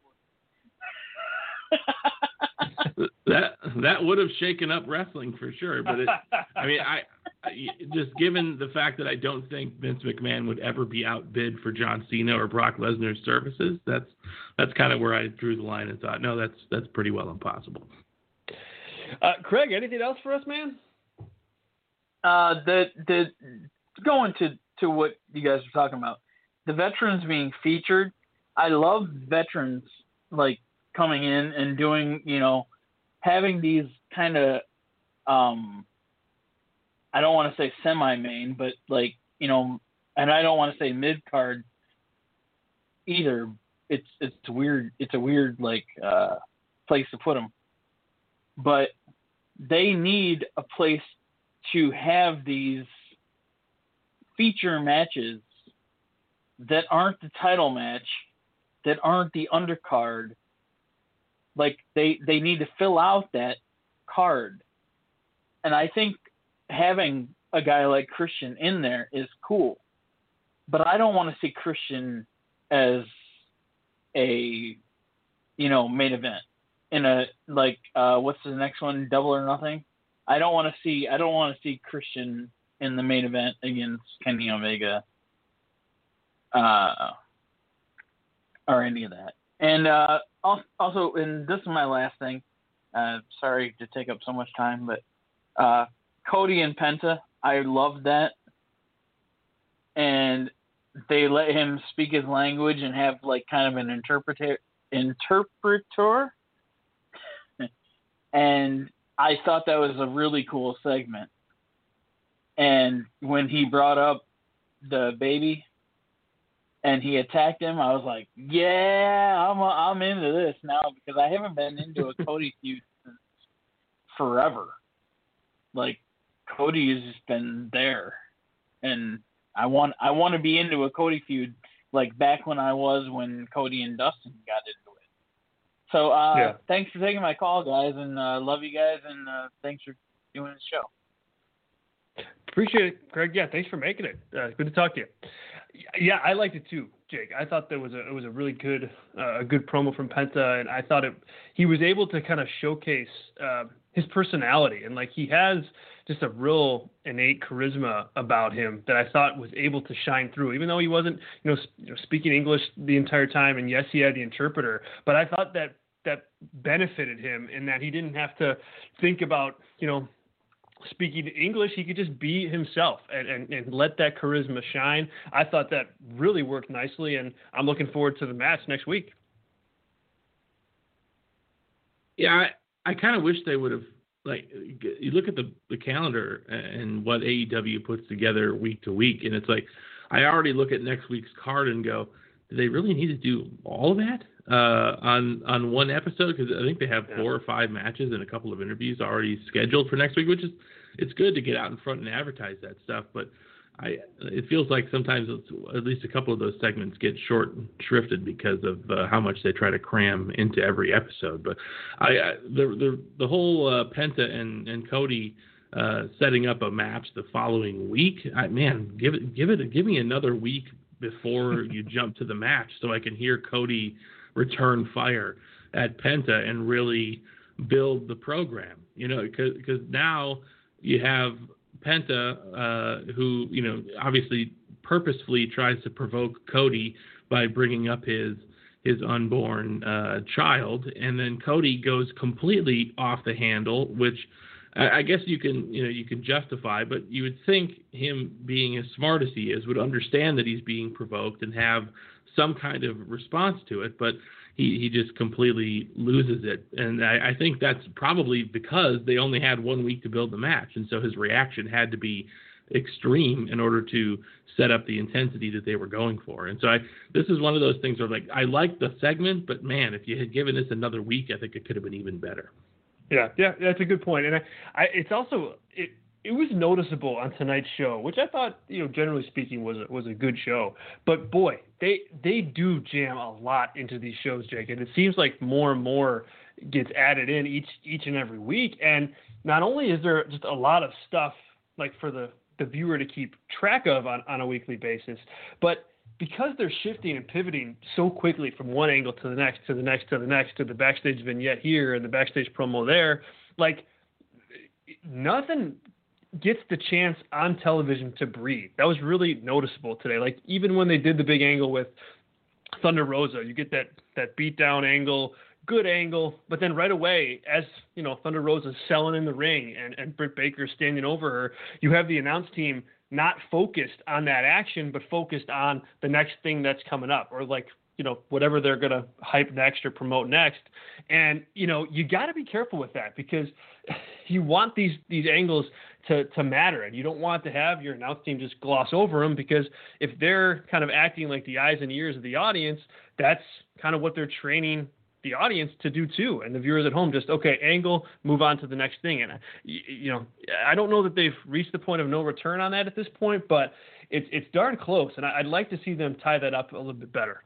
afterwards. That would have shaken up wrestling for sure. But I just given the fact that I don't think Vince McMahon would ever be outbid for John Cena or Brock Lesnar's services, that's kind of where I drew the line and thought, no, that's pretty well impossible. Craig, anything else for us, man? The going to what you guys are talking about, the veterans being featured. I love veterans like coming in and doing, having these kind of, I don't want to say semi-main, but like, and I don't want to say mid-card either. It's weird. It's a weird like place to put them, but they need a place to have these feature matches that aren't the title match, that aren't the undercard. Like they need to fill out that card. And I think having a guy like Christian in there is cool, but I don't want to see Christian as a, main event in a, like, what's the next one? Double or Nothing. I don't want to see Christian in the main event against Kenny Omega, or any of that. And also, and this is my last thing. Sorry to take up so much time, but Cody and Penta, I loved that. And they let him speak his language and have like kind of an interpreter. And I thought that was a really cool segment. And when he brought up the baby and he attacked him, I was like, yeah, I'm into this now, because I haven't been into a Cody feud since forever. Like, Cody's just been there, and I want to be into a Cody feud like back when Cody and Dustin got into it. So Thanks for taking my call, guys, and love you guys, and thanks for doing the show. Appreciate it, Greg. Yeah, thanks for making it. Good to talk to you. Yeah, I liked it too, Jake. I thought it was a really good promo from Penta, and I thought he was able to kind of showcase his personality, and like he has just a real innate charisma about him that I thought was able to shine through, even though he wasn't speaking English the entire time. And yes, he had the interpreter, but I thought that benefited him in that he didn't have to think about speaking English. He could just be himself and let that charisma shine. I thought that really worked nicely, and I'm looking forward to the match next week. Yeah, I kind of wish they would have, like, you look at the calendar and what AEW puts together week to week, and it's like, I already look at next week's card and go, do they really need to do all of that on one episode? Because I think they have 4 or 5 matches and a couple of interviews already scheduled for next week, which is, it's good to get out in front and advertise that stuff. But it feels like sometimes at least a couple of those segments get short shrifted because of how much they try to cram into every episode. But the whole Penta and Cody setting up a match the following week, give me another week before you jump to the match so I can hear Cody return fire at Penta and really build the program, because now you have Penta, who, obviously purposefully tries to provoke Cody by bringing up his unborn child, and then Cody goes completely off the handle, which I guess you can justify, but you would think him, being as smart as he is, would understand that he's being provoked and have some kind of response to it, but he just completely loses it. And I think that's probably because they only had 1 week to build the match, and so his reaction had to be extreme in order to set up the intensity that they were going for. And so this is one of those things where, like, I like the segment, but man, if you had given this another week, I think it could have been even better. Yeah, that's a good point. And it's also it was noticeable on tonight's show, which I thought, generally speaking, was a good show. But boy, they do jam a lot into these shows, Jake, and it seems like more and more gets added in each and every week. And not only is there just a lot of stuff like for the viewer to keep track of on a weekly basis, but because they're shifting and pivoting so quickly from one angle to the next, to the next, to the next, to the backstage vignette here and the backstage promo there, like nothing gets the chance on television to breathe. That was really noticeable today. Like even when they did the big angle with Thunder Rosa, you get that beat down angle, good angle, but then right away, as Thunder Rosa's selling in the ring and Britt Baker standing over her, you have the announce team not focused on that action, but focused on the next thing that's coming up, or like, whatever they're going to hype next or promote next. And, you got to be careful with that, because you want these angles to matter, and you don't want to have your announce team just gloss over them, because if they're kind of acting like the eyes and ears of the audience, that's kind of what they're training the audience to do too, and the viewers at home just, okay, angle, move on to the next thing. And I don't know that they've reached the point of no return on that at this point, but it's darn close, and I'd like to see them tie that up a little bit better.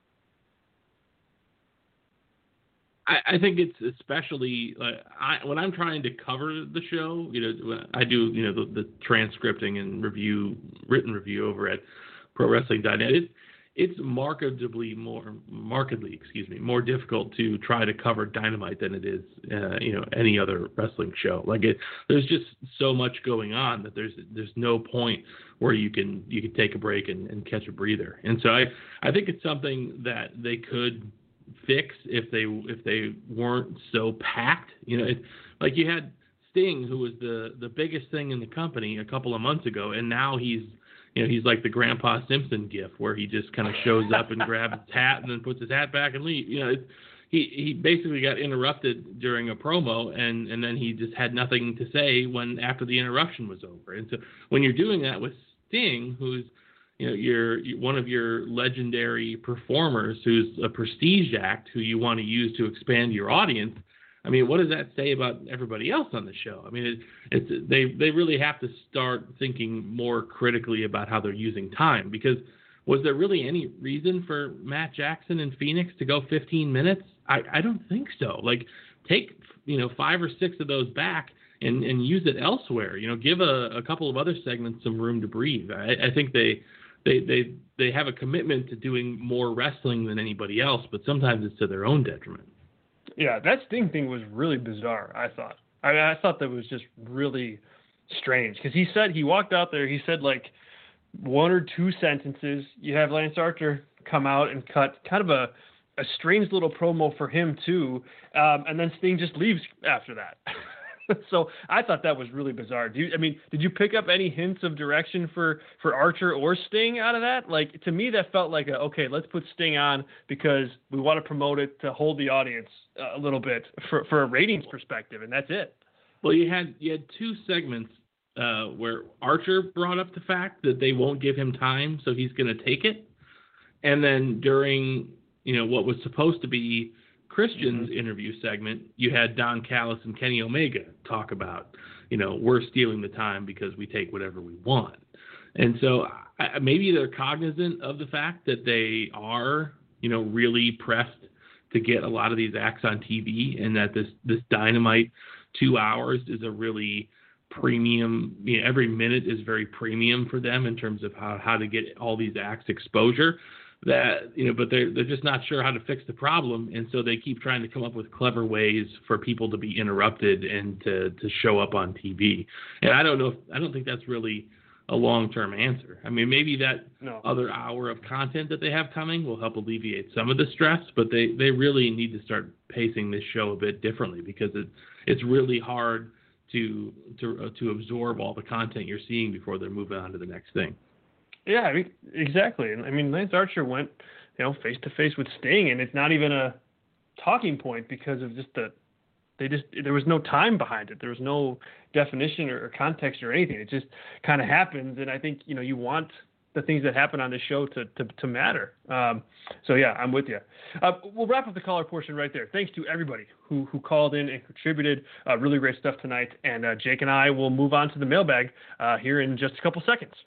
I think it's especially when I'm trying to cover the show, I do the transcripting and written review over at ProWrestling.net. It's markedly more difficult to try to cover Dynamite than it is, any other wrestling show. Like there's just so much going on that there's no point where you can take a break and catch a breather. And so I think it's something that they could fix if they weren't so packed. You know, like you had Sting, who was the biggest thing in the company a couple of months ago, and now he's like the Grandpa Simpson gif where he just kind of shows up and grabs his hat and then puts his hat back and leaves. You know, he basically got interrupted during a promo, and then he just had nothing to say after the interruption was over. And so when you're doing that with Sting, who's you're one of your legendary performers, who's a prestige act who you want to use to expand your audience, I mean, what does that say about everybody else on the show? I mean, they really have to start thinking more critically about how they're using time, because was there really any reason for Matt Jackson and Phoenix to go 15 minutes? I don't think so. Like, take 5 or 6 of those back and use it elsewhere. Give a couple of other segments some room to breathe. I think they have a commitment to doing more wrestling than anybody else, but sometimes it's to their own detriment. Yeah, that Sting thing was really bizarre, I thought. I thought that was just really strange, because he walked out there, he said like 1 or 2 sentences. You have Lance Archer come out and cut kind of a strange little promo for him too, and then Sting just leaves after that. So I thought that was really bizarre. Did you pick up any hints of direction for Archer or Sting out of that? Like, to me, that felt like okay, let's put Sting on because we want to promote it to hold the audience a little bit for a ratings perspective, and that's it. Well, you had 2 segments where Archer brought up the fact that they won't give him time, so he's going to take it, and then during what was supposed to be Christian's interview segment, you had Don Callis and Kenny Omega talk about, we're stealing the time because we take whatever we want. And so maybe they're cognizant of the fact that they are, really pressed to get a lot of these acts on TV, and that this Dynamite 2 hours is a really premium, every minute is very premium for them in terms of how to get all these acts exposure. That but they're just not sure how to fix the problem, and so they keep trying to come up with clever ways for people to be interrupted and to show up on TV. And I don't think that's really a long-term answer. I mean, maybe that other hour of content that they have coming will help alleviate some of the stress, but they really need to start pacing this show a bit differently, because it's really hard to absorb all the content you're seeing before they're moving on to the next thing. Yeah, I mean, exactly. And I mean, Lance Archer went, face to face with Sting, and it's not even a talking point because of just there was no time behind it. There was no definition or context or anything. It just kind of happens. And I think, you want the things that happen on the show to matter. So yeah, I'm with you. We'll wrap up the caller portion right there. Thanks to everybody who called in and contributed. Really great stuff tonight. And Jake and I will move on to the mailbag here in just a couple seconds.